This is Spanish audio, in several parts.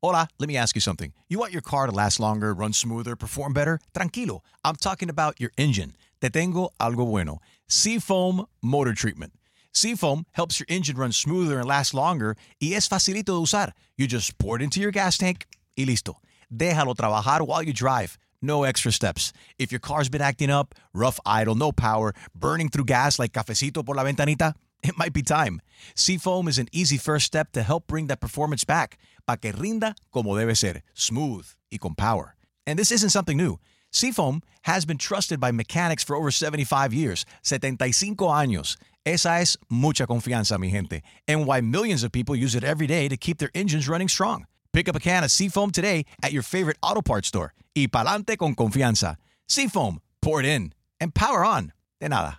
Hola, let me ask you something. You want your car to last longer, run smoother, perform better? Tranquilo. I'm talking about your engine. Te tengo algo bueno. Seafoam Motor Treatment. Seafoam helps your engine run smoother and last longer y es facilito de usar. You just pour it into your gas tank y listo. Déjalo trabajar while you drive. No extra steps. If your car's been acting up, rough idle, no power, burning through gas like cafecito por la ventanita, it might be time. Seafoam is an easy first step to help bring that performance back, pa que rinda como debe ser, smooth y con power. And this isn't something new. Seafoam has been trusted by mechanics for over 75 years, 75 años. Esa es mucha confianza, mi gente, and why millions of people use it every day to keep their engines running strong. Pick up a can of Seafoam today at your favorite auto parts store. Y pa'lante con confianza. Seafoam, pour it in, and power on. De nada.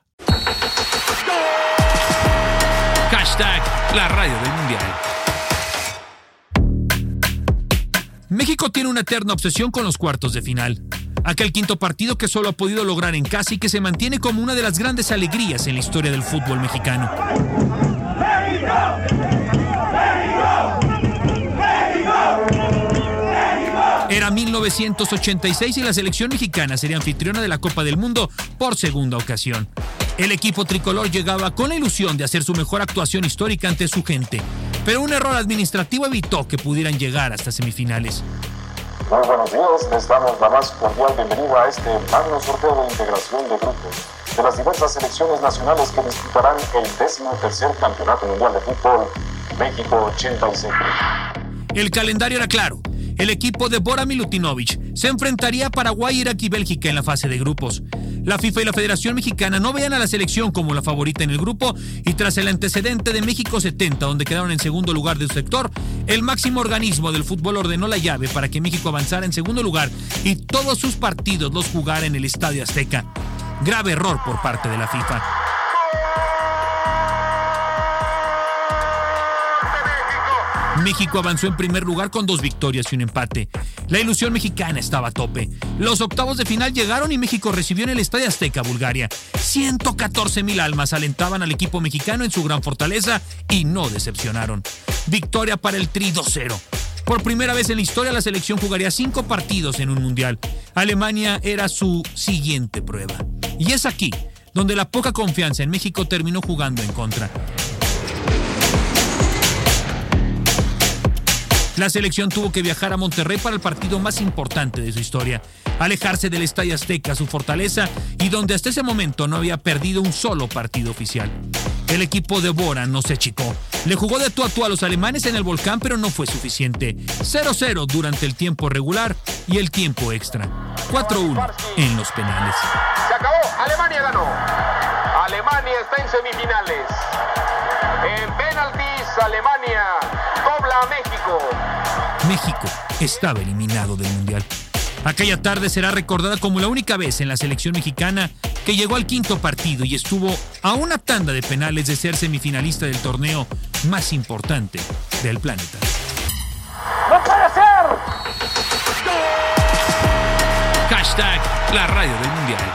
Hashtag la radio del mundial. México tiene una eterna obsesión con los cuartos de final. Aquel quinto partido que solo ha podido lograr en casa y que se mantiene como una de las grandes alegrías en la historia del fútbol mexicano. Era 1986 y la selección mexicana sería anfitriona de la Copa del Mundo por segunda ocasión. El equipo tricolor llegaba con la ilusión de hacer su mejor actuación histórica ante su gente, pero un error administrativo evitó que pudieran llegar hasta semifinales. Muy buenos días, les damos la más cordial bienvenida a este magno sorteo de integración de grupos de las diversas selecciones nacionales que disputarán el 13º Campeonato Mundial de Fútbol México 86. El calendario era claro. El equipo de Bora Milutinovic se enfrentaría a Paraguay, Irak y Bélgica en la fase de grupos. La FIFA y la Federación Mexicana no veían a la selección como la favorita en el grupo y tras el antecedente de México 70, donde quedaron en segundo lugar de su sector, el máximo organismo del fútbol ordenó la llave para que México avanzara en segundo lugar y todos sus partidos los jugara en el Estadio Azteca. Grave error por parte de la FIFA. México avanzó en primer lugar con 2 victorias y un empate. La ilusión mexicana estaba a tope. Los octavos de final llegaron y México recibió en el Estadio Azteca, Bulgaria. 114,000 almas alentaban al equipo mexicano en su gran fortaleza y no decepcionaron. Victoria para el Tri 2-0. Por primera vez en la historia, la selección jugaría 5 partidos en un mundial. Alemania era su siguiente prueba. Y es aquí donde la poca confianza en México terminó jugando en contra. La selección tuvo que viajar a Monterrey para el partido más importante de su historia, alejarse del Estadio Azteca, su fortaleza, y donde hasta ese momento no había perdido un solo partido oficial. El equipo de Bora no se achicó. Le jugó de tú a tú a los alemanes en el Volcán, pero no fue suficiente. 0-0 durante el tiempo regular y el tiempo extra. 4-1 en los penales. Se acabó, Alemania ganó. Alemania está en semifinales. En penaltis, Alemania dobla a México. México estaba eliminado del Mundial. Aquella tarde será recordada como la única vez en la selección mexicana que llegó al quinto partido y estuvo a una tanda de penales de ser semifinalista del torneo más importante del planeta. ¡No puede ser! Hashtag la radio del Mundial.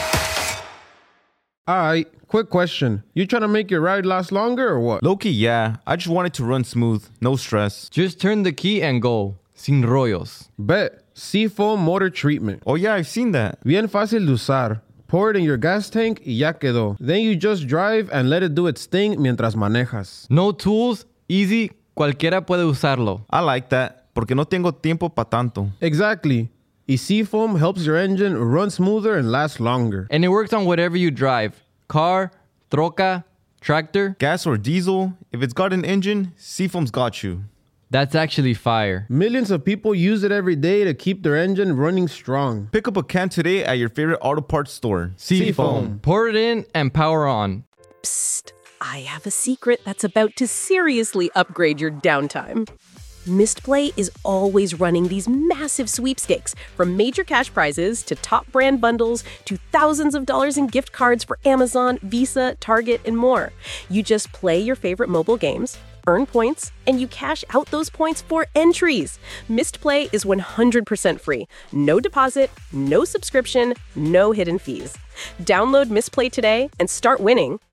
Alright, quick question. You trying to make your ride last longer or what? Low-key, yeah. I just want it to run smooth, no stress. Just turn the key and go. Sin rollos. Bet. Seafoam Motor Treatment. Oh yeah, I've seen that. Bien fácil de usar. Pour it in your gas tank y ya quedó. Then you just drive and let it do its thing mientras manejas. No tools, easy, cualquiera puede usarlo. I like that, porque no tengo tiempo pa' tanto. Exactly. Y Seafoam helps your engine run smoother and last longer. And it works on whatever you drive. Car, troca, tractor. Gas or diesel, if it's got an engine, Seafoam's got you. That's actually fire. Millions of people use it every day to keep their engine running strong. Pick up a can today at your favorite auto parts store. Seafoam. Pour it in and power on. Psst, I have a secret that's about to seriously upgrade your downtime. Mistplay is always running these massive sweepstakes, from major cash prizes to top brand bundles to thousands of dollars in gift cards for Amazon, Visa, Target, and more. You just play your favorite mobile games, earn points, and you cash out those points for entries. Mistplay is 100% free. No deposit, no subscription, no hidden fees. Download Mistplay today and start winning